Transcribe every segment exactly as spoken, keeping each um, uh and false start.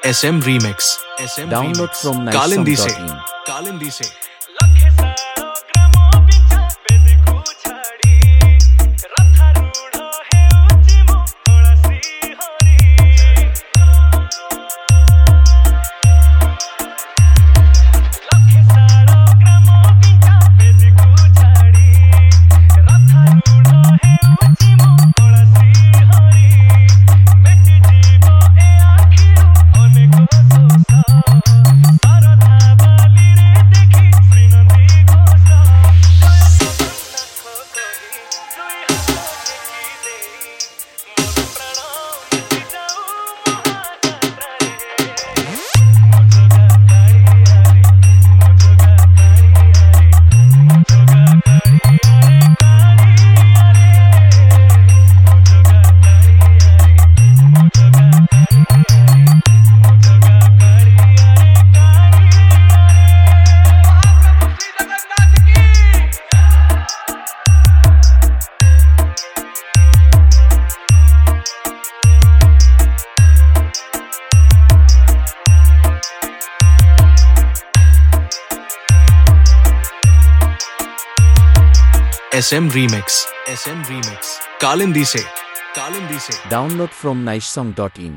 S M Remix. S M Download Remix. from Kalindi nicesong se. dot in. Kalindi se. S M Remix. S M Remix. Kalindi se. Kalindi se. Download from nicesong dot in.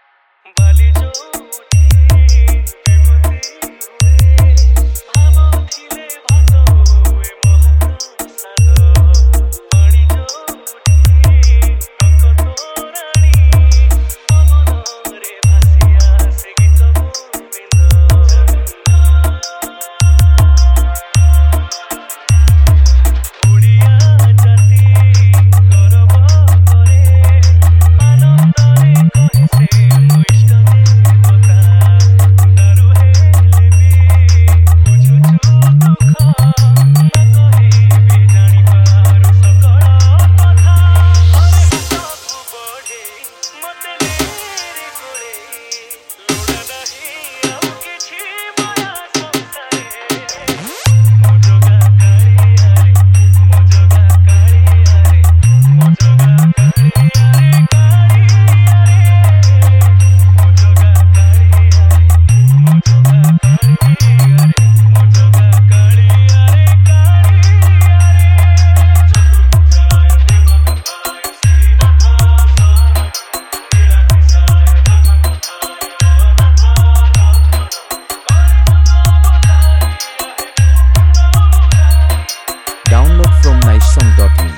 Download from nicesong dot in.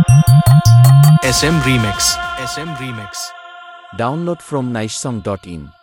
S M Remix. S M Remix. Download from nicesong dot in.